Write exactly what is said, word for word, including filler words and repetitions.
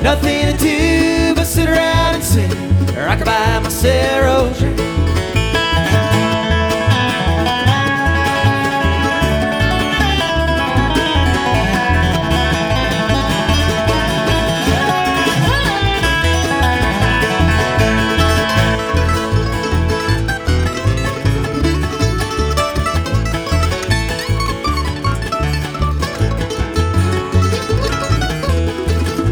Nothing to do but sit around and sing rockabye, Marcel Roger.